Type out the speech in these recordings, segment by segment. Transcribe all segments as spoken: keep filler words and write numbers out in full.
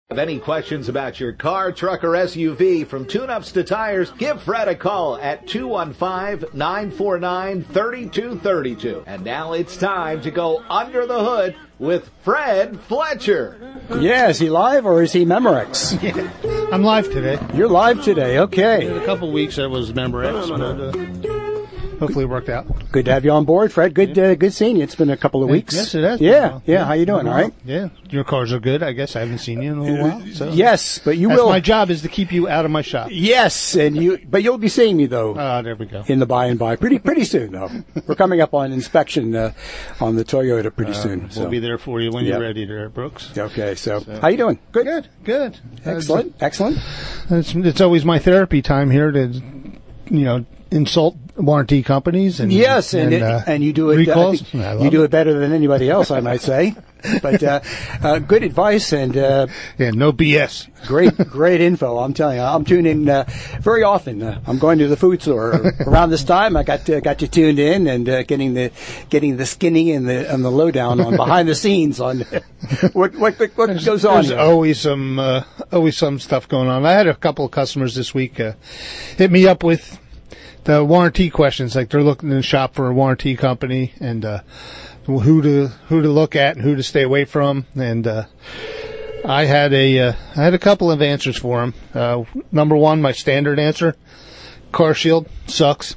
Have any questions about your car, truck, or S U V, from tune-ups to tires, give Fred a call at two one five, nine four nine, three two three two. And now it's time to go under the hood with Fred Fletcher. Yeah, is he live or is he Memorex? Yeah, I'm live today. You're live today, okay. In a couple weeks I was Memorex, but uh, hopefully it worked out. Good to have you on board, Fred. Good uh, good seeing you. It's been a couple of weeks. Yes, it has. Yeah, been. yeah. How you doing, all right? Yeah, your cars are good. I guess I haven't seen you in a little while. So. Yes, but you That's will. My job is to keep you out of my shop. Yes, and you, but you'll be seeing me, though. Ah, uh, there we go. In the by and by. Pretty pretty soon, though. We're coming up on inspection uh, on the Toyota pretty uh, soon. So. We'll be there for you when yep. you're ready there, Brooks. Okay, so, so. How you doing? Good? Good, good. Excellent, uh, excellent. It's, it's always my therapy time here to, you know, insult warranty companies and yes, and and, it, uh, and you do it. Recalls. Uh, you do it better than anybody else, I might say. But uh, uh, good advice and uh, yeah, no B S. Great, great info. I'm telling you, I'm tuning in uh, very often. Uh, I'm going to the food store around this time. I got to, got you tuned in and uh, getting the getting the skinny and the and the lowdown on behind the scenes on what what what there's, goes on. There's here. always some uh, always some stuff going on. I had a couple of customers this week uh, hit me up with the warranty questions, like they're looking to shop for a warranty company and uh, who to who to look at and who to stay away from. And uh, I had a uh, I had a couple of answers for them. Uh, number one, my standard answer: CarShield sucks.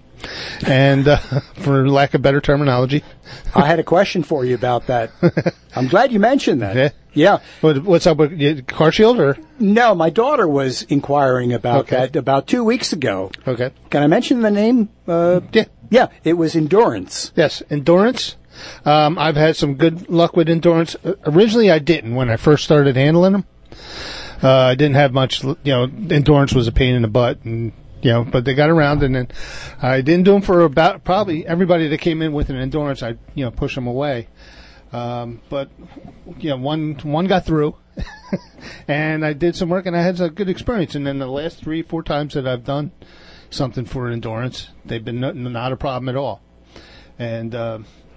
And uh, for lack of better terminology, I had a question for you about that. I'm glad you mentioned that. Yeah. Yeah. What, what's up with CarShield? Or no, my daughter was inquiring about okay. that about two weeks ago. Okay. Can I mention the name? Uh, yeah. Yeah. It was Endurance. Yes, Endurance. Um, I've had some good luck with Endurance. Uh, originally, I didn't when I first started handling them. Uh, I didn't have much. You know, Endurance was a pain in the butt, and you know, but they got around, and then I didn't do them for about probably everybody that came in with an Endurance. I you know push them away. Um, but you know, one one got through, and I did some work, and I had a good experience. And then the last three, four times that I've done something for Endurance, they've been not, not a problem at all. And uh,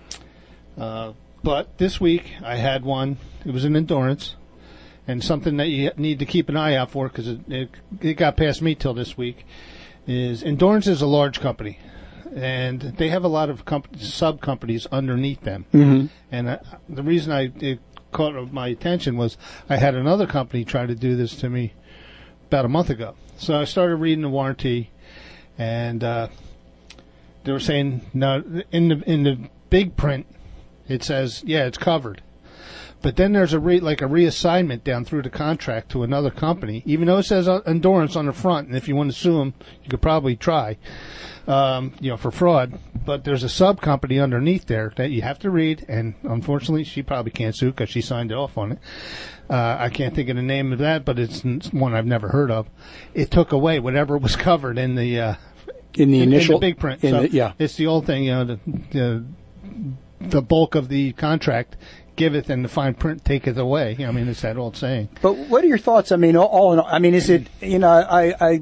uh, but this week I had one. It was an Endurance, and something that you need to keep an eye out for because it, it it got past me till this week. Is Endurance is a large company. And they have a lot of comp- sub-companies underneath them. Mm-hmm. And uh, the reason I it caught my attention was I had another company try to do this to me about a month ago. So I started reading the warranty, and uh, they were saying, no, in the in the big print, it says, yeah, it's covered. But then there's a re- like a reassignment down through the contract to another company, even though it says Endurance on the front. And if you want to sue them, you could probably try, um, you know, for fraud. But there's a sub company underneath there that you have to read. And unfortunately, she probably can't sue because she signed off on it. Uh, I can't think of the name of that, but it's one I've never heard of. It took away whatever was covered in the uh, in the in, initial in the big print. In So the, yeah, it's the old thing, you know, the, the the bulk of the contract. Giveth and the fine print taketh away. I mean, it's that old saying. But what are your thoughts? I mean, all, all in all, I mean, is it, you know, I, I,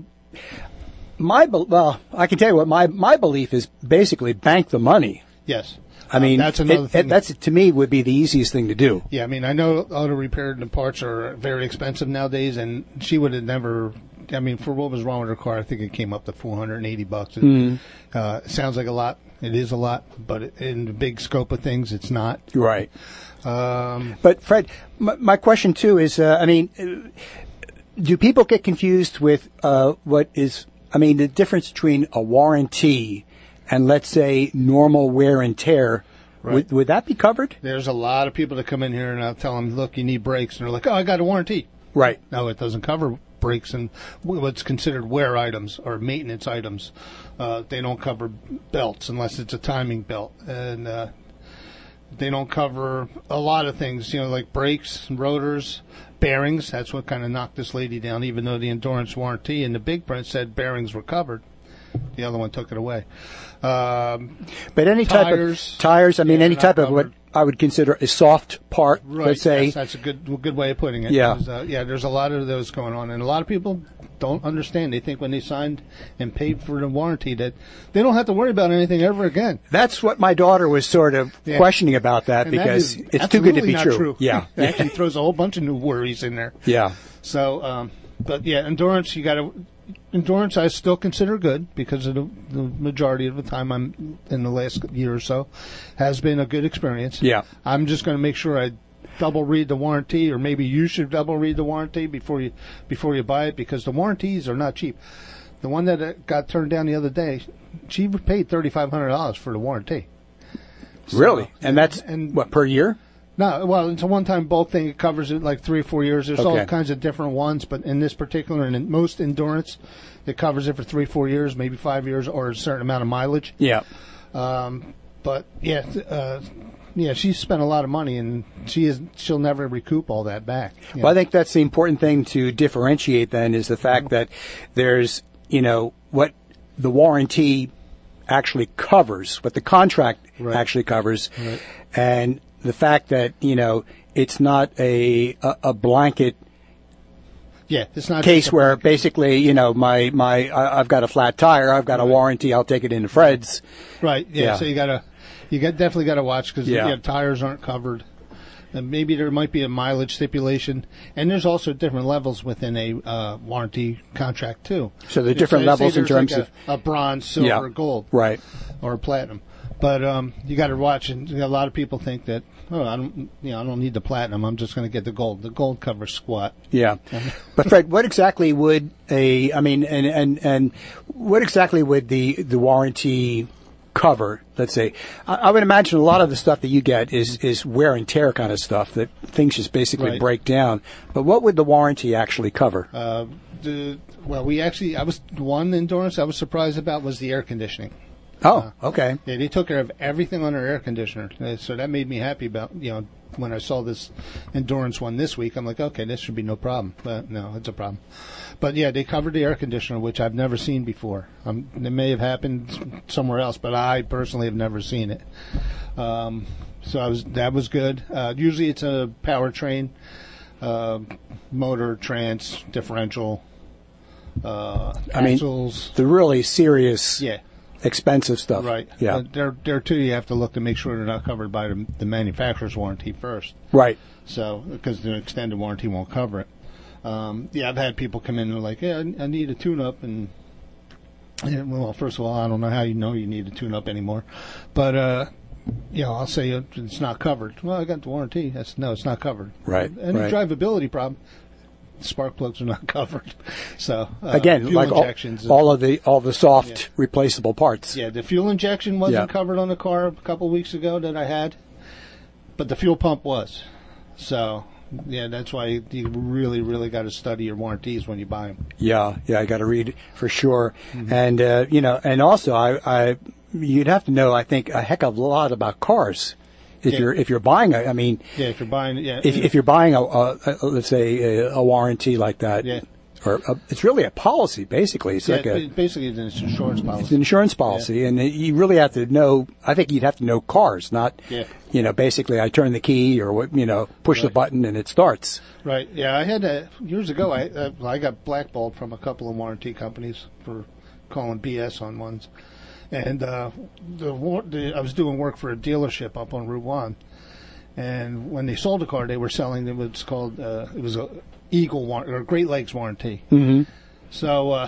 my, well, I can tell you what my, my belief is basically bank the money. Yes. I mean, um, that's another it, thing. It, that's, to me, would be the easiest thing to do. Yeah, I mean, I know auto repair and parts are very expensive nowadays, and she would have never, I mean, for what was wrong with her car, I think it came up to four hundred eighty bucks. Mm-hmm. Uh, it sounds like a lot. It is a lot, but in the big scope of things, it's not. Right. Um, but Fred, my, my question too is, uh, I mean, do people get confused with uh, what is, I mean, the difference between a warranty and let's say normal wear and tear? Right. Would, would that be covered? There's a lot of people that come in here and I'll tell them, look, you need brakes, and they're like, oh, I got a warranty. Right. No, it doesn't cover brakes and what's considered wear items or maintenance items. Uh, they don't cover belts unless it's a timing belt, and uh, they don't cover a lot of things, you know, like brakes, rotors, bearings. That's what kind of knocked this lady down, even though the Endurance warranty and the big print said bearings were covered. The other one took it away. Um, but any tires, type of tires, I mean, yeah, any type of what I would consider a soft part, right, let's say. Yes, that's a good good way of putting it. Yeah. Uh, yeah, there's a lot of those going on, and a lot of people don't understand. They think when they signed and paid for the warranty that they don't have to worry about anything ever again. That's what my daughter was sort of Yeah. questioning about that, And because that is it's too good to absolutely be not true. true. Yeah. It actually throws a whole bunch of new worries in there. Yeah. So, um, but yeah, endurance, you got to. Endurance, I still consider good because of the, the majority of the time I'm in the last year or so has been a good experience. Yeah. I'm just going to make sure I double read the warranty, or maybe you should double read the warranty before you before you buy it, because the warranties are not cheap. The one that uh, got turned down the other day, she paid thirty-five hundred dollars for the warranty. So, Really? And that's, and what, per year? No, well, it's a one-time bulk thing. It covers it like three or four years. There's all Okay. kinds of different ones, but in this particular, and in most endurance, it covers it for three, four years, maybe five years, or a certain amount of mileage. Yeah. Um, but yeah, th- uh, yeah, she's spent a lot of money, and she is she'll never recoup all that back. you Well, I know. think that's the important thing to differentiate then, is the fact that there's, you know, what the warranty actually covers, what the contract Right. actually covers, Right. and the fact that, you know, it's not a, a, a blanket yeah, it's not case just a- where basically, you know, my, my, I- I've got a flat tire, I've got a warranty, I'll take it into Fred's. right. Yeah, Yeah. so you gotta you got definitely got to watch, because Yeah. yeah, tires aren't covered. And maybe there might be a mileage stipulation, and there's also different levels within a uh, warranty contract too. So the If- different say levels in there's terms like of- a, a bronze, silver, Yeah. gold, Right. or platinum. But um, you got to watch, and a lot of people think that, oh, I don't, you know, I don't need the platinum. I'm just going to get the gold. The gold covers squat. Yeah. But Fred, what exactly would a, I mean, and, and, and what exactly would the, the warranty cover, let's say? I, I would imagine a lot of the stuff that you get is, is wear and tear kind of stuff, that things just basically Right. break down. But what would the warranty actually cover? Uh, the, well, we actually, I was, one endurance I was surprised about was the air conditioning. oh, okay. Yeah, they took care of everything on our air conditioner. Uh, So that made me happy about, you know, when I saw this endurance one this week, I'm like, okay, this should be no problem. But no, it's a problem. But yeah, they covered the air conditioner, which I've never seen before. Um, it may have happened somewhere else, but I personally have never seen it. Um, so I was that was good. Uh, usually it's a powertrain, uh, motor, trans, differential, uh, I mean, axles. The really serious, yeah. expensive stuff. Right. Yeah. But there, there too, you have to look to make sure they're not covered by the, the manufacturer's warranty first. Right. So, because the extended warranty won't cover it. Um, yeah, I've had people come in and they're like, "Yeah, I, I need a tune-up," and, and well, first of all, I don't know how you know you need a tune-up anymore, but uh, you know, I'll say it's not covered. Well, I got the warranty. That's no, it's not covered. Right, Any right. drivability problem, spark plugs are not covered. So uh, Again, fuel like all, injections. all of the all the soft Yeah. replaceable parts. Yeah, the fuel injection wasn't Yeah. covered on the car a couple weeks ago that I had, but the fuel pump was. So, yeah, that's why you really, really got to study your warranties when you buy them. Yeah, yeah, I got to read for sure. Mm-hmm. And uh, you know, and also, I, I, you'd have to know, I think, a heck of a lot about cars if Yeah. you're if you're buying a. I mean, Yeah, if you're buying, yeah, if if you're buying a, a, a let's say a, a warranty like that, Yeah. or a, it's really a policy basically. It's yeah, like a ba- basically it's an insurance it's policy. an insurance policy, and you really have to know. I think you'd have to know cars, not Yeah. you know, basically I turn the key or what, you know, push the Right. button and it starts. Right. Yeah, I had a, years ago. I uh, I got blackballed from a couple of warranty companies for calling B S on ones, and uh, the, war- the I was doing work for a dealership up on Route One, and when they sold the car, they were selling it was called uh, it was a Eagle war- or Great Lakes warranty. Mm-hmm. So uh,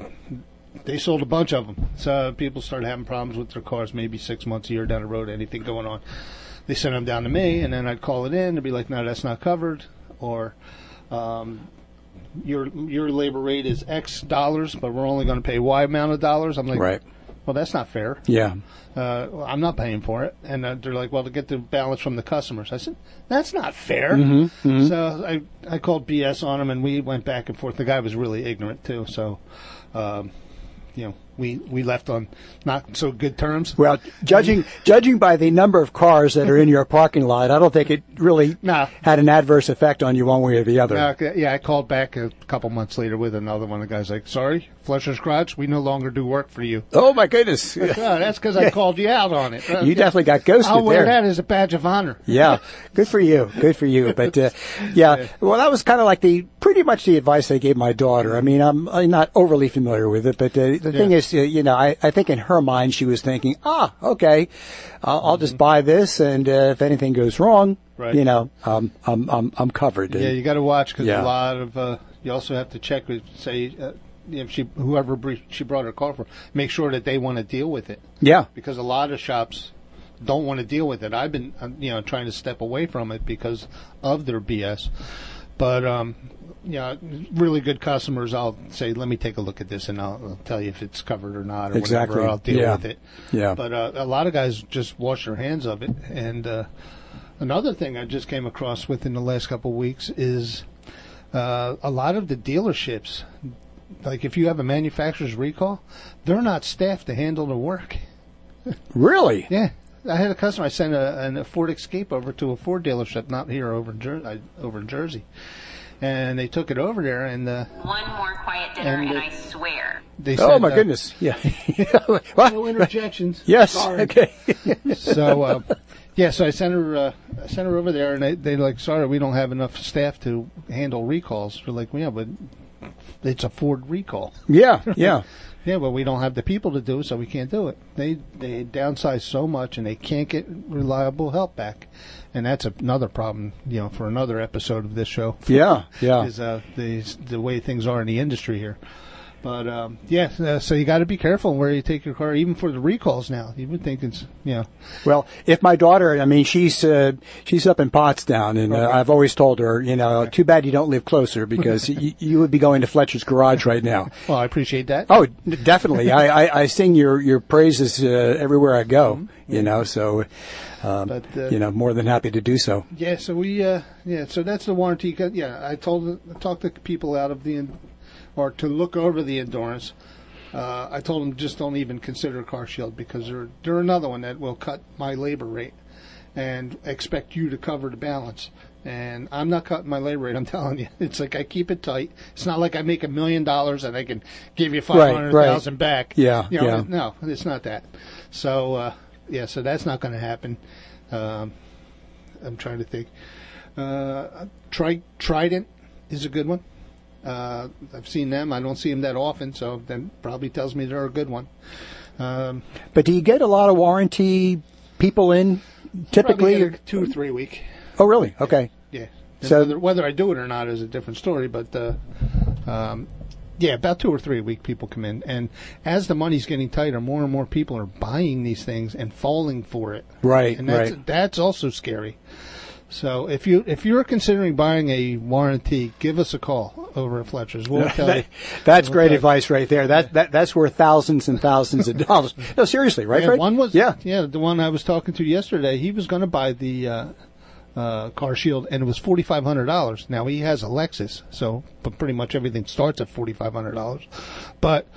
they sold a bunch of them. So people started having problems with their cars, maybe six months, a year down the road, anything going on. They sent them down to me, and then I'd call it in and be like, no, that's not covered. Or um, your your labor rate is X dollars, but we're only going to pay Y amount of dollars. I'm like, Right. well, that's not fair. Yeah. Uh, well, I'm not paying for it. And uh, they're like, well, to get the balance from the customers. I said, that's not fair. Mm-hmm, So I, I called B S on him, and we went back and forth. The guy was really ignorant, too. So, um, you know, we, we left on not so good terms. Well, judging judging by the number of cars that are in your parking lot, I don't think it really No. had an adverse effect on you one way or the other. Uh, yeah, I called back a couple months later with another one. The guy's like, sorry, Fletcher's Garage, we no longer do work for you. Oh, my goodness. Oh, that's because I called you out on it. You definitely got ghosted I'll wear there. that as a badge of honor. Yeah, good for you. Good for you. But uh, yeah, well, that was kind of like the pretty much the advice I gave my daughter. I mean, I'm, I'm not overly familiar with it, but uh, the thing Yeah. is, uh, you know, I, I think in her mind she was thinking, ah, okay, I'll, I'll just buy this, and uh, if anything goes wrong, Right. you know, um, I'm I'm I'm covered. Yeah, you got to watch because Yeah. a lot of uh, you also have to check with say uh, if she whoever br- she brought her car for, make sure that they want to deal with it yeah, because a lot of shops don't want to deal with it. I've been uh, you know trying to step away from it because of their B S, but um, yeah, really good customers. I'll say, let me take a look at this, and I'll, I'll tell you if it's covered or not, or Exactly. whatever. I'll deal Yeah. with it. Yeah. But uh, a lot of guys just wash their hands of it, and. Uh, Another thing I just came across within the last couple of weeks is uh, a lot of the dealerships, like if you have a manufacturer's recall, they're not staffed to handle the work. really. Yeah. I had a customer, I sent a, a Ford Escape over to a Ford dealership, not here, over in, Jer- over in Jersey. And they took it over there, and uh, One more quiet dinner, And and, the- I swear. Oh they said, my uh, goodness. Yeah. what? No interjections. Yes. Sorry. Okay. So, uh, yeah, so I sent her, uh, I sent her over there, and they, they're like, sorry, we don't have enough staff to handle recalls. We're like, well, yeah, but it's a Ford recall. yeah. Yeah. Yeah, but we don't have the people to do it, so we can't do it. They they downsize so much, and they can't get reliable help back, and that's another problem, you know, for another episode of this show. Yeah. Yeah. Is uh, the the way things are in the industry here. But um, yeah, uh, so you got to be careful where you take your car, even for the recalls now. You would think it's, you know, Well, if my daughter, I mean, she's uh, she's up in Pottstown, and uh, Okay. I've always told her, you know, too bad you don't live closer because y- you would be going to Fletcher's Garage right now. well, I appreciate that. Oh, definitely. I, I, I sing your your praises uh, everywhere I go. Mm-hmm. You know, so um, But, uh, you know, more than happy to do so. Yeah, so we, uh, yeah, so that's the warranty. 'Cause, yeah, I told, I talked to people out of the, or to look over the Endurance. Uh, I told them just don't even consider Car Shield because they're they're another one that will cut my labor rate and expect you to cover the balance. And I'm not cutting my labor rate. I'm telling you, it's like I keep it tight. It's not like I make a million dollars and I can give you five hundred thousand right. back. Yeah, you know, yeah. No, it's not that. So uh, yeah, so that's not going to happen. Um, I'm trying to think. Uh, Tri- Trident is a good one. Uh, I've seen them. I don't see them that often, so that probably tells me they're a good one. Um, But do you get a lot of warranty people in probably typically? get a two or three week. Oh, really? Okay. Yeah. And So- whether, whether I do it or not is a different story, but uh, um, yeah, about two or three a week people come in, and as the money's getting tighter, more and more people are buying these things and falling for it. Right, and that's right. that's also scary. So if you if you're considering buying a warranty, give us a call over at Fletcher's. We'll tell you. That- that's we'll great tell you. advice right there. That, that that's worth thousands and thousands of dollars. No, seriously, right? Yeah, Fred? one was yeah. yeah the one I was talking to yesterday. He was going to buy the uh, uh, Car Shield, and it was forty five hundred dollars. Now he has a Lexus, so but pretty much everything starts at forty five hundred dollars. But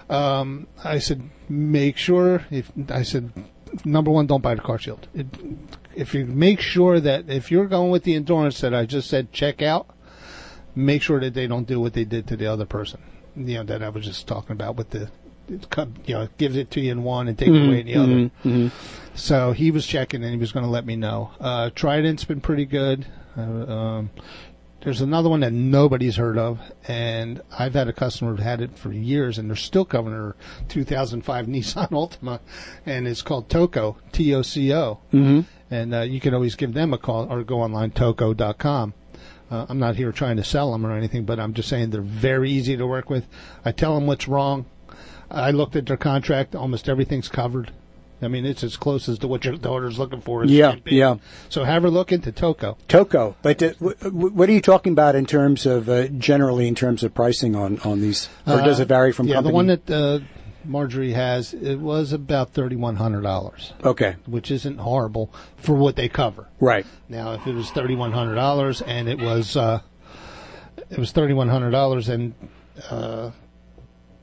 um, I said, make sure if I said number one, don't buy the Car Shield. It, if you make sure that if you're going with the Endurance that I just said, check out. Make sure that they don't do what they did to the other person. You know that I was just talking about with the, it come- you know, gives it to you in one and take it away in the other. mhm. So he was checking and he was going to let me know. Uh, Trident's been pretty good. Uh, um, there's another one that nobody's heard of, and I've had a customer who had it for years, and they're still covering her two thousand five Nissan Altima, and it's called Toco, T O C O. Mm-hmm. And uh, you can always give them a call or go online, toco dot com. Uh, I'm not here trying to sell them or anything, but I'm just saying they're very easy to work with. I tell them what's wrong. I looked at their contract. Almost everything's covered. I mean, it's as close as to what your daughter's looking for. As Yeah, it can be. yeah. So have her look into Toco. Toco. But uh, w- w- what are you talking about in terms of uh, generally in terms of pricing on, on these? Or does it vary from Uh, yeah, company? the one that uh, Marjorie has, it was about thirty-one hundred dollars, Okay. which isn't horrible for what they cover. Right. Now, if it was thirty-one hundred dollars and it was uh, it was thirty-one hundred dollars and uh,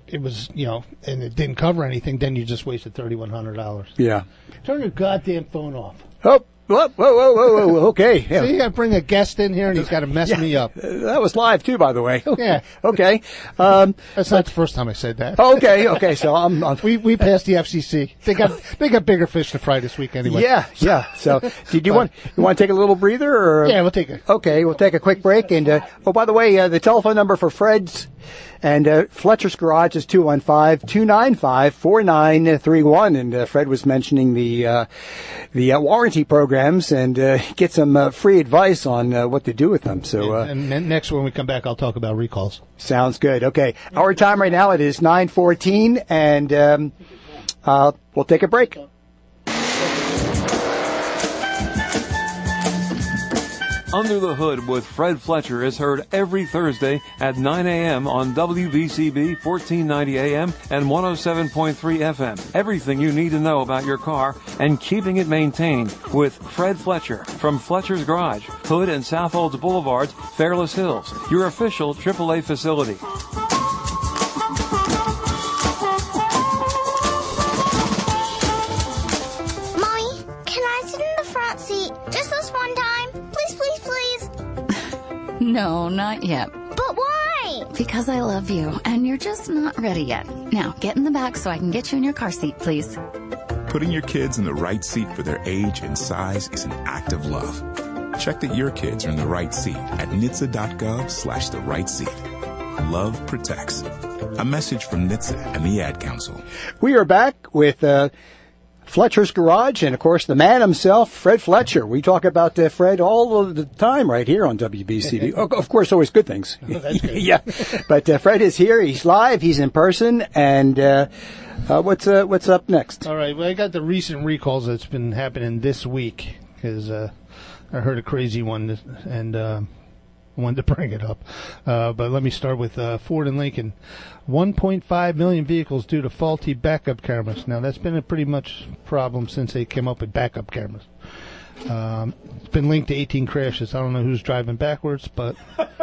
it was, you know, and it didn't cover anything, then you just wasted thirty-one hundred dollars. Yeah. Turn your goddamn phone off. Oh, whoa, whoa, whoa, whoa, whoa. Okay. Yeah. So you got to bring a guest in here, and he's got to mess Yeah. me up. Uh, that was live too, by the way. Yeah. Okay. Um, That's not the first time I said that. okay. Okay. So I'm. I'm We we passed the F C C. They got they got bigger fish to fry this week anyway. yeah. Yeah. So, did you want you want to take a little breather or? Yeah, we'll take it. Okay, we'll take a quick break. And, uh, oh, by the way, uh, the telephone number for Fred's and uh, Fletcher's Garage is two one five, two nine five, four nine three one. And uh, Fred was mentioning the uh, the uh, warranty programs and uh, get some uh, free advice on uh, what to do with them. So uh, And then next when we come back, I'll talk about recalls. sounds good. Okay, our time right now, it is nine fourteen, and um, uh, we'll take a break. Under the Hood with Fred Fletcher is heard every Thursday at nine a.m. on W B C B fourteen ninety A M and one oh seven point three F M. Everything you need to know about your car and keeping it maintained with Fred Fletcher from Fletcher's Garage, Hood and South Olds Boulevards, Fairless Hills, your official triple A facility. Mommy, can I sit in the front seat just this one time? Please, please, please. No, not yet. But why? Because I love you, and you're just not ready yet. Now, get in the back so I can get you in your car seat, please. Putting your kids in the right seat for their age and size is an act of love. Check that your kids are in the right seat at N H T S A dot gov slash the right seat. Love protects. A message from N H T S A and the Ad Council. We are back with uh, Fletcher's Garage and, of course, the man himself, Fred Fletcher. We talk about uh, Fred all of the time right here on W B C B. of, of course, always good things. That's good. Yeah, but uh, Fred is here. He's live. He's in person. And uh, uh, what's uh, what's up next? All right. Well, I got the recent recalls that's been happening this week because uh, I heard a crazy one this- and uh, wanted to bring it up. Uh, but let me start with uh, Ford and Lincoln. one point five million vehicles due to faulty backup cameras. Now, that's been a pretty much problem since they came up with backup cameras. Um, it's been linked to eighteen crashes. I don't know who's driving backwards, but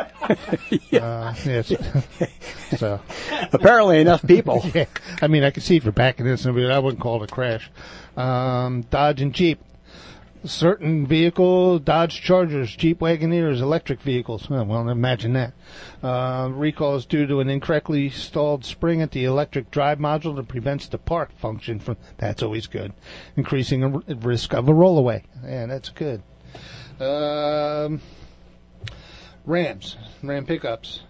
uh, yes. So Apparently, enough people. yeah, I mean, I can see if you're backing this, but I wouldn't call it a crash. Um, Dodge and Jeep. Certain vehicle, Dodge Chargers, Jeep Wagoneers, electric vehicles. Oh, well, imagine that. Uh, recall is due to an incorrectly installed spring at the electric drive module that prevents the park function from. That's always good. Increasing a r- risk of a rollaway. Yeah, that's good. Um, Rams, Ram pickups.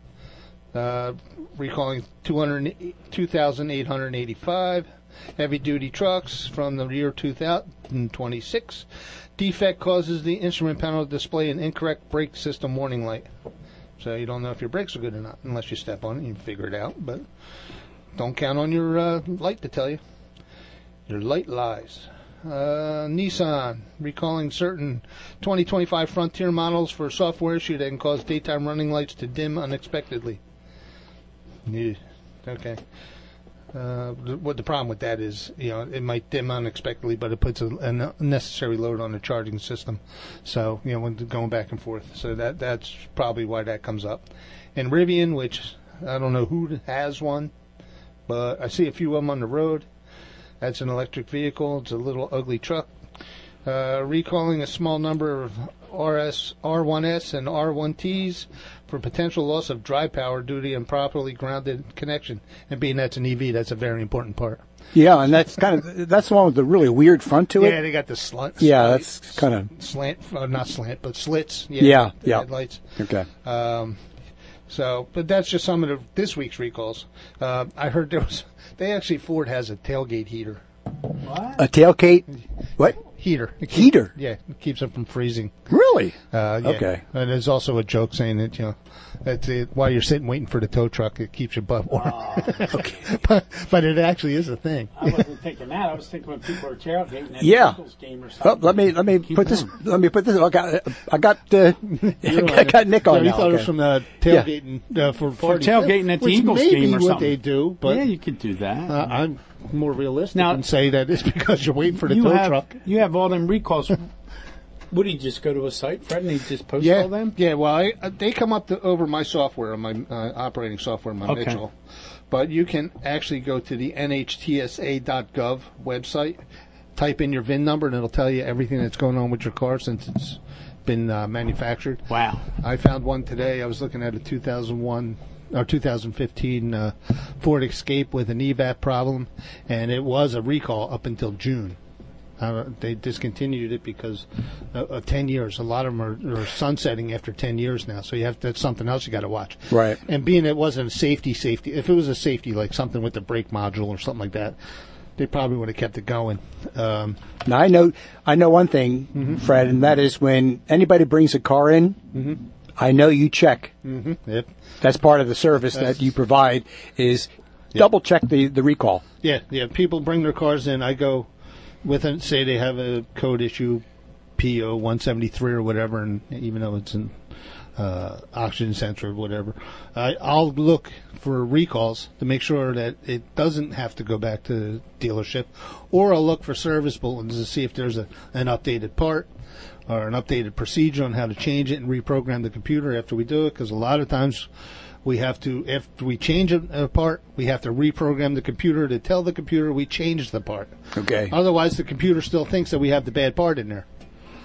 Uh, recalling two thousand eight hundred eighty-five. Heavy-duty trucks from the year two thousand twenty-six. Defect causes the instrument panel to display an incorrect brake system warning light. So you don't know if your brakes are good or not unless you step on it and you figure it out. But don't count on your uh, light to tell you. Your light lies. Uh, Nissan recalling certain twenty twenty-five Frontier models for software issue that can cause daytime running lights to dim unexpectedly. Yeah. Okay. Uh, th- what the problem with that is, you know, it might dim unexpectedly, but it puts a, an unnecessary load on the charging system. So, you know, when going back and forth. So that that's probably why that comes up. And Rivian, which I don't know who has one, but I see a few of them on the road. That's an electric vehicle. It's a little ugly truck. Uh, recalling a small number of R S, R one S and R one Ts for potential loss of drive power due to improperly grounded connection. And being that's an E V, that's a very important part. Yeah, and that's kind of that's the one with the really weird front to Yeah, it. they got the slits. Yeah, that's kind of slant, uh, not slant, but slits. Yeah, the yeah. Headlights. okay. Um, so, but that's just some of the, this week's recalls. Uh, I heard there was, they actually, Ford has a tailgate heater. A tailgate. What? Heater. It keep- Heater? Yeah, it keeps it from freezing. Really? Uh, yeah. Okay. And there's also a joke saying that, you know, that it, while you're sitting waiting for the tow truck, it keeps your butt warm. Okay. but, but it actually is a thing. I wasn't thinking that. I was thinking when people are tailgating at Yeah. the Eagles game or Oh, something. let me let me Keep put this. warm. Let me put this. I got I got uh, I got Nick on So you now. thought it was okay. from uh, tailgating uh, for, For parties. tailgating at the Which Eagles may game be or what something. they do, but yeah, you could do that. uh, I'm more realistic Now- and say that it's because you're waiting for the you tow have truck. you have all them recalls. Would he just go to a site, Fred, and he just post Yeah, all them? yeah. Well, I, uh, they come up to, over my software, my uh, operating software, my Okay. Mitchell. But you can actually go to the N H T S A dot gov website, type in your V I N number, and it'll tell you everything that's going on with your car since it's been uh, manufactured. Wow. I found one today. I was looking at a two thousand one or two thousand fifteen uh, Ford Escape with an E V A P problem, and it was a recall up until June. Uh, they discontinued it because of, of ten years. A lot of them are, are sunsetting after ten years now, so you have that's something else you got to watch. Right. And being it wasn't a safety, safety. If it was a safety, like something with the brake module or something like that, they probably would have kept it going. Um, Now I know I know one thing, Mm-hmm. Fred, and that is when anybody brings a car in, Mm-hmm. I know you check. mm-hmm. Yep. That's part of the service That's- that you provide is double check the, the recall. Yeah, yeah. People bring their cars in. I go with it. Say they have a code issue P O one seventy-three or whatever, and even though it's an uh, oxygen sensor or whatever, I, I'll look for recalls to make sure that it doesn't have to go back to the dealership, or I'll look for service bulletins to see if there's a, an updated part or an updated procedure on how to change it and reprogram the computer after we do it, because a lot of times we have to, after we change a, a part, we have to reprogram the computer to tell the computer we changed the part. Okay. Otherwise, the computer still thinks that we have the bad part in there.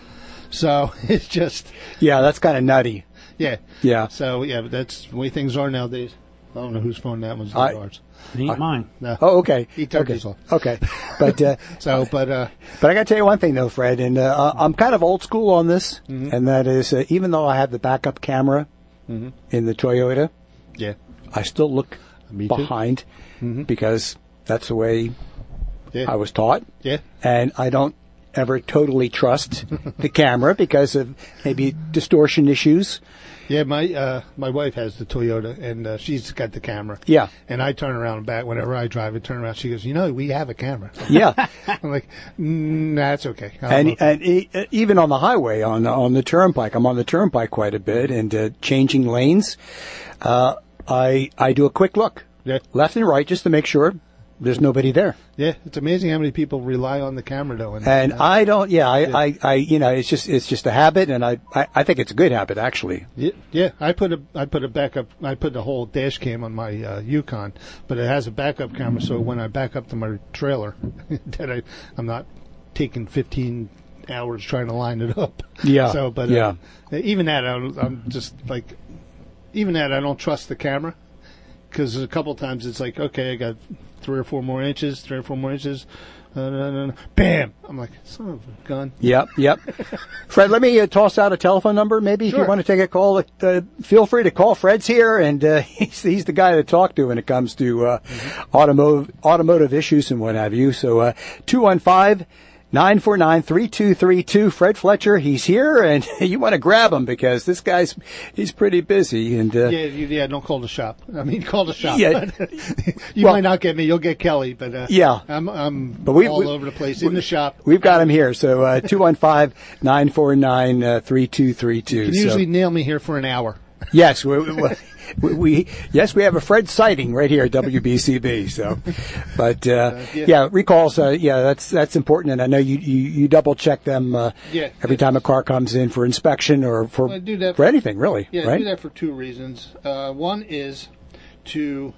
So it's just, Yeah, that's kind of nutty. yeah. Yeah. So, yeah, but that's the way things are nowadays. I don't know whose phone that was. I- Not ours. It ain't mine. No. Oh, okay. He turned okay. his off. Okay. But uh, So, but, uh, but I got to tell you one thing though, Fred, and uh, I'm kind of old school on this, Mm-hmm. and that is uh, even though I have the backup camera Mm-hmm. in the Toyota, yeah. I still look Me too. behind Mhm. because that's the way Yeah. I was taught, Yeah. and I don't ever totally trust the camera because of maybe distortion issues. Yeah, my uh, my wife has the Toyota, and uh, she's got the camera. Yeah. And I turn around and back whenever I drive it. Turn around, she goes, "You know, we have a camera." Yeah. I'm like, mm, "That's okay." I don't And know. and e- even on the highway, on on the turnpike, I'm on the turnpike quite a bit, and uh, changing lanes. Uh, I I do a quick look, Yeah. left and right, just to make sure there's nobody there. Yeah, it's amazing how many people rely on the camera though. And, And uh, I don't. Yeah, I, I, I you know, it's just it's just a habit, and I, I I think it's a good habit actually. yeah, yeah, I put a I put a backup. I put the whole dash cam on my uh, Yukon, but it has a backup camera, so when I back up to my trailer, that I I'm not taking fifteen hours trying to line it up. Yeah, So, but yeah. uh, even that, I'm, I'm just like, even that, I don't trust the camera, because a couple times it's like, okay, I got three or four more inches, three or four more inches, uh, no, no, no. Bam! I'm like, son of a gun. Yep, yep. Fred, let me uh, toss out a telephone number. Maybe if you Sure. want to take a call, uh, feel free to call. Fred's here, and uh, he's, he's the guy to talk to when it comes to uh, Mm-hmm. automotive automotive issues and what have you. So uh, two one five, nine four nine, three two three two. Fred Fletcher, he's here, and you want to grab him because this guy's he's pretty busy. And uh, Yeah, you, yeah, don't call the shop. I mean, call the shop. Yeah. you Well- might not get me. You'll get Kelly, but uh, Yeah. I'm I'm But we- all we- over the place in the shop. we've got him here. So uh, two one five, nine four nine, three two three two. You can usually nail me here for an hour. Yes, we, we, we, we yes we have a Fred sighting right here at W B C B. So, but uh, yeah. yeah, recalls. Uh, yeah, that's that's important, and I know you you, you double check them uh, Yeah. every time a car comes in for inspection or for Well, I do that for for- anything really. Yeah, I right? do that for two reasons. Uh, one is to,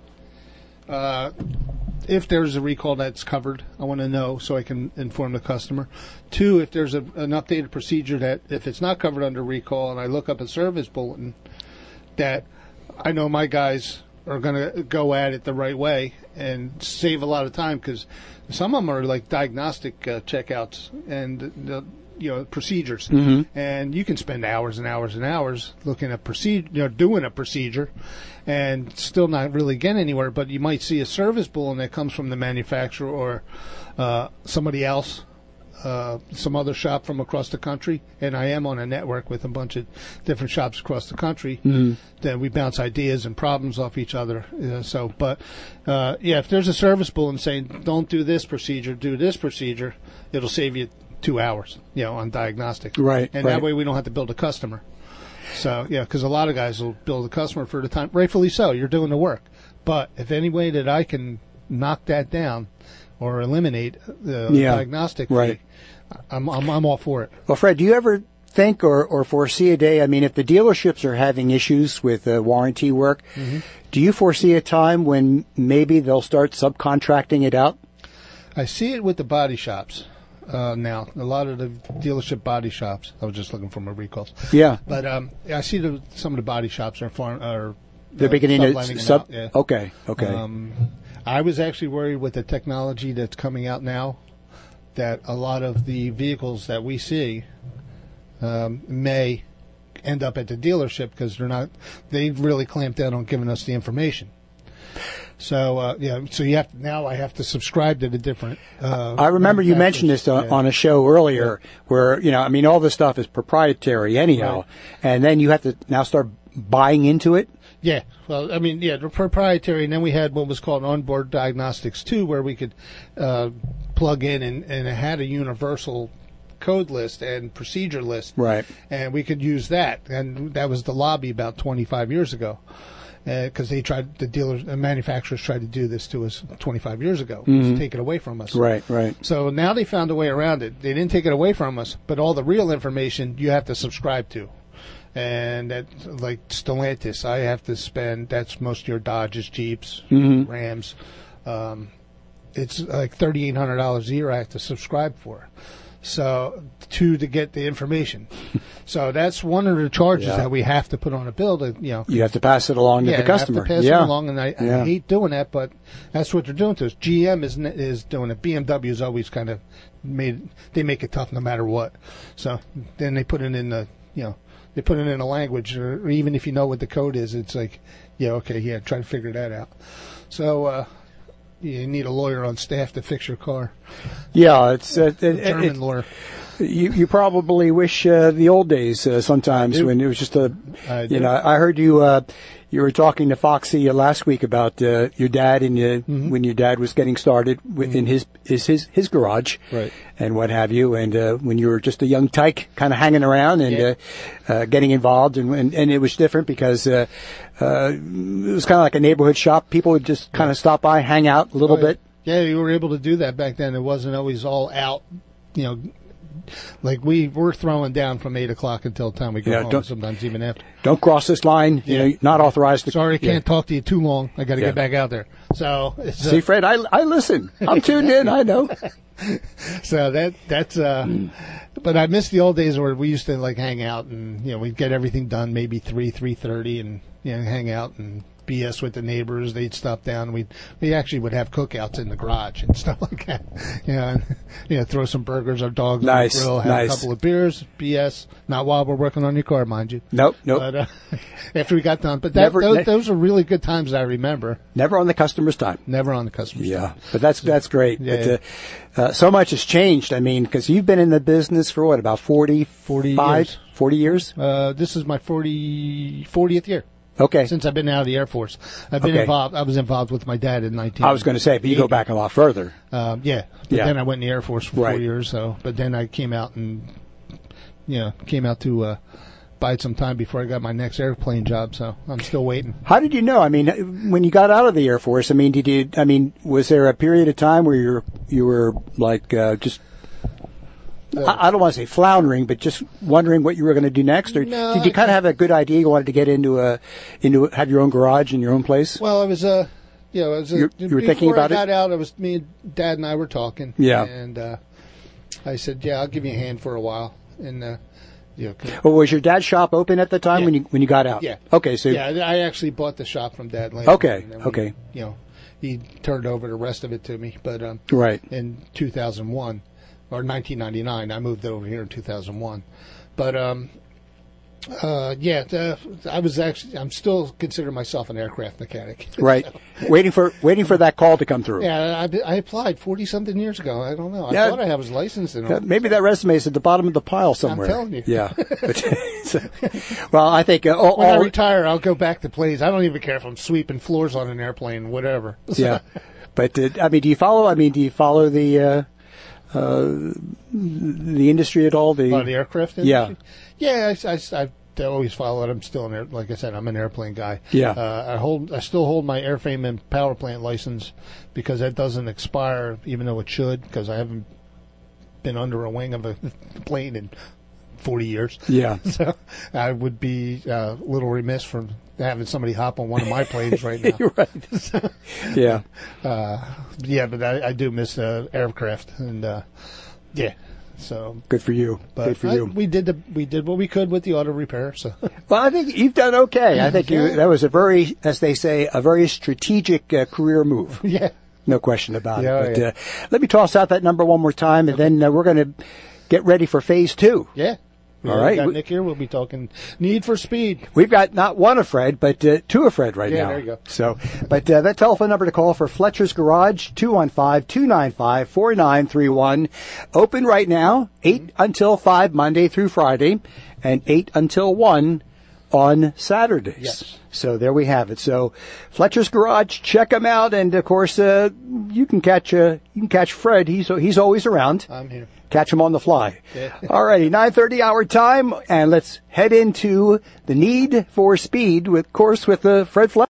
uh, if there's a recall that's covered, I want to know so I can inform the customer. Two, if there's a, an updated procedure that if it's not covered under recall and I look up a service bulletin, that I know my guys are going to go at it the right way and save a lot of time, because some of them are like diagnostic uh, checkouts and the, you know, procedures, Mm-hmm. and you can spend hours and hours and hours looking at procedure, you know, doing a procedure, and still not really get anywhere. But you might see a service bulletin that comes from the manufacturer or uh, somebody else. Uh, some other shop from across the country, and I am on a network with a bunch of different shops across the country. Mm-hmm. That we bounce ideas and problems off each other. Uh, so, but uh, yeah, if there's a service bulletin saying don't do this procedure, do this procedure, it'll save you two hours, you know, on diagnostic. Right, and right. that way we don't have to build a customer. So yeah, because a lot of guys will build a customer for the time, rightfully so. You're doing the work, but if any way that I can knock that down or eliminate the Yeah, diagnostic right. fee, I'm I'm, I'm all for it. Well, Fred, do you ever think or, or foresee a day? I mean, if the dealerships are having issues with uh, warranty work, mm-hmm. do you foresee a time when maybe they'll start subcontracting it out? I see it with the body shops uh, now. A lot of the dealership body shops. I was just looking for my recalls. Yeah, but um, I see the, some of the body shops are farm are they're uh, beginning to sub. Out, yeah. Okay, okay. Um, I was actually worried with the technology that's coming out now that a lot of the vehicles that we see um, may end up at the dealership because they're not. They've really clamped down on giving us the information. So uh, yeah, so you have to, now I have to subscribe to the different. Uh, I remember you mentioned this uh, yeah. on a show earlier, yeah. where you know, I mean, all this stuff is proprietary anyhow, right. and then you have to now start buying into it. Yeah, well, I mean, yeah, they're proprietary, and then we had what was called onboard diagnostics too, where we could uh, plug in and, and it had a universal code list and procedure list, right? And we could use that, and that was the lobby about twenty-five years ago, because uh, they tried, the dealers, the manufacturers tried to do this to us twenty-five years ago, mm-hmm. take it away from us, right? Right. So now they found a way around it. They didn't take it away from us, but all the real information you have to subscribe to. And that, like Stellantis, I have to spend. That's most of your Dodges, Jeeps, mm-hmm. Rams. Um, it's like thirty-eight hundred dollars a year I have to subscribe for, so to to get the information. So that's one of the charges yeah. that we have to put on a bill. To you know, you have to pass it along yeah, to the customer. You have to pass yeah, it along, and I, yeah. I hate doing that, but that's what they're doing to us. G M is is doing it. B M W is always kind of made. They make it tough no matter what. So then they put it in the you know. They put it in a language, or even if you know what the code is, it's like, yeah, okay, yeah, try to figure that out. So uh, you need a lawyer on staff to fix your car. Yeah, it's uh, it, a German it, lawyer. You you probably wish uh, the old days uh, sometimes when it was just a, I you do. know, I heard you uh, you were talking to Foxy uh, last week about uh, your dad and uh, mm-hmm. when your dad was getting started w- mm-hmm. in his is his his garage, right. and what have you, and uh, when you were just a young tyke, kind of hanging around and yeah. uh, uh, getting involved, and, and and it was different because uh, uh, it was kind of like a neighborhood shop. People would just kind of stop by, hang out a little oh, yeah. bit. Yeah, you were able to do that back then. It wasn't always all out, you know. Like we were throwing down from eight o'clock until the time we go Yeah, home. don't- Sometimes even after. Don't cross this line. You Yeah. know, you're not authorized to. Sorry, I yeah. can't talk to you too long. I got to Yeah. get back out there. So, it's, uh, See, Fred, I I listen. I'm tuned in. I know. so that that's. Uh, but I miss the old days where we used to like hang out and you know we'd get everything done maybe three three thirty and you know hang out and B S with the neighbors. They'd stop down. We we actually would have cookouts in the garage and stuff like that. You know, and, you know, throw some burgers, our dogs Nice, on the grill, have nice. a couple of beers, B S. Not while we're working on your car, mind you. Nope, nope. But uh, after we got done, but that, Never- those, ne- those are really good times I remember. Never on the customer's time. Never on the customer's Yeah, time. but that's that's great. Yeah, but, yeah. Uh, uh, so much has changed. I mean, because you've been in the business for what, about forty, forty five, years. forty years? Uh, this is my forty, fortieth year. Okay. Since I've been out of the Air Force, I've been Okay. involved. I was involved with my dad in nineteen. I was going to say, but you go back a lot further. Um, yeah, but Yeah. then I went in the Air Force for Right. four years. So, but then I came out and, you know, came out to uh, bide some time before I got my next airplane job. So I'm still waiting. How did you know? I mean, when you got out of the Air Force, I mean, did you? I mean, was there a period of time where you were you were like uh, just? I, I don't want to say floundering, but just wondering what you were going to do next, or No, did you I- kind of have a good idea? You wanted to get into a, into a, have your own garage in your own place. Well, I was, uh, you know, I was, uh, You're- you were before thinking about I it? got out, I was me and Dad and I were talking. Yeah. and uh, I said, yeah, I'll give you a hand for a while, and uh, you know, 'cause- Or was your dad's shop open at the time Yeah. when you when you got out? Yeah. Okay, so yeah, I actually bought the shop from Dad later. Okay, and then we- okay. You know, he turned over the rest of it to me, but um, Right. in two thousand one or nineteen ninety-nine, I moved over here in two thousand one. But um, uh, yeah, uh, I was actually I'm still consider myself an aircraft mechanic. right, waiting for waiting for that call to come through. Yeah, I, I applied forty something years ago. I don't know. I Yeah. thought I was licensed and all. Uh, Maybe that resume is at the bottom of the pile somewhere. telling you. Yeah. But, so- well, I think uh, all, When I all- retire, I'll go back to planes. I don't even care if I'm sweeping floors on an airplane, whatever. yeah. But uh, I mean, do you follow? I mean, do you follow the uh, uh, the industry at all? The, Oh, the aircraft Yeah. industry? Yeah, I, I, I always follow it. I'm still an air, like I said, I'm an airplane guy. Yeah. Uh, I hold, I still hold my airframe and power plant license because that doesn't expire, even though it should, because I haven't been under a wing of a plane in forty years. Yeah. So I would be uh, a little remiss for having somebody hop on one of my planes right now. You're right. Yeah. Uh, yeah, but I, I do miss uh, aircraft, and uh, yeah. So good for you. But good for I, you. We did the we did what we could with the auto repair. So well, I think you've done okay. I think you, that was a very, as they say, a very strategic uh, career move. Yeah. No question about Yeah, it. But yeah. uh, let me toss out that number one more time, and then uh, we're going to get ready for phase two. Yeah. All Yeah, right. we got We- Nick here. We'll be talking Need for Speed. We've got not one of Fred, but uh, two of Fred right Yeah, now. there you go. So, but uh, that telephone number to call for Fletcher's Garage, two one five, two nine five, four nine three one. Open right now, eight Mm-hmm. until five, Monday through Friday, and eight until one on Saturdays. Yes. So there we have it. So Fletcher's Garage, check him out, and of course, uh, you can catch uh, you can catch Fred. He's he's always around. I'm here. Catch him on the fly. Yeah. All righty, nine thirty hour time, and let's head into the Need for Speed, with of course, with uh, Fred Fletcher.